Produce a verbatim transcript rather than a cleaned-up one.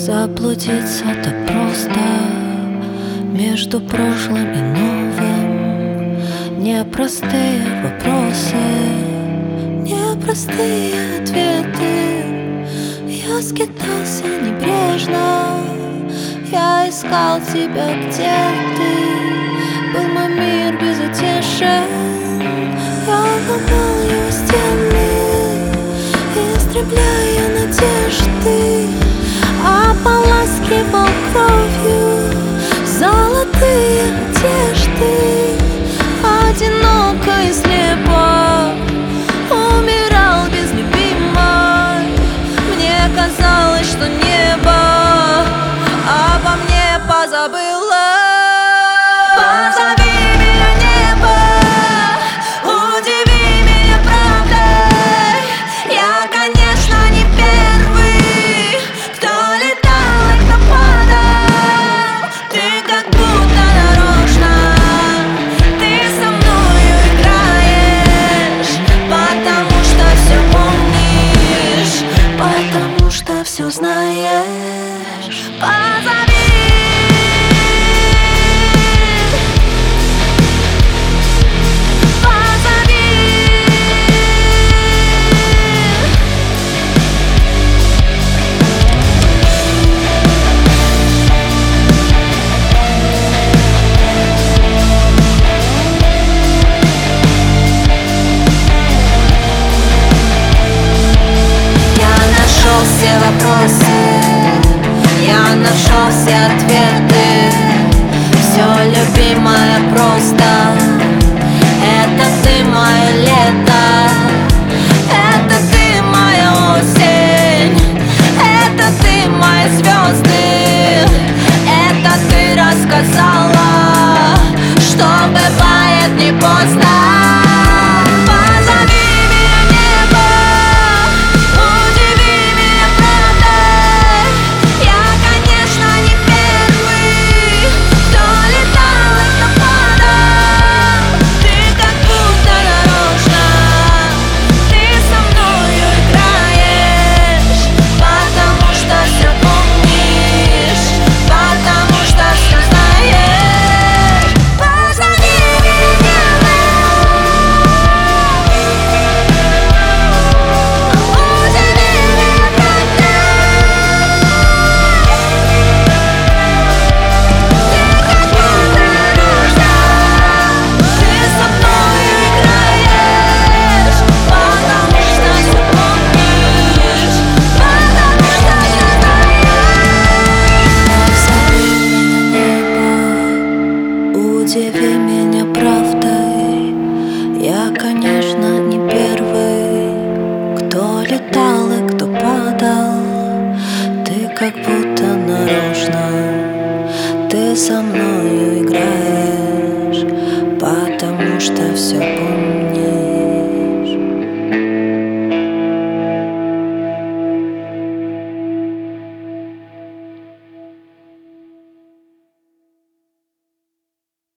Заблудиться так просто между прошлым и новым. Непростые вопросы, непростые ответы. Я скитался небрежно, я искал тебя, где ты. Был мой мир безутешен, я ломал его стены, истребляя надежды. Ополаскивал кровью золотые одежды. Одиноко и слепо умирал без любимой. Мне казалось, что небо обо мне позабыло. Позови меня, небо, удиви меня правдой. Я, конечно, не первый, кто летал и кто падал. Ты как будто нарочно, ты со мною играешь, потому что все помнишь, потому что все знаешь. Позови. Все вопросы, я нашел все ответы. Все, любимое, просто это ты мое лето, это ты моя осень, это ты мои звезды, это ты рассказала, что бывает не поздно. Удиви меня правдой, я, конечно, не первый, кто летал и кто падал. Ты как будто нарочно, ты со мною играешь, потому что все помнишь.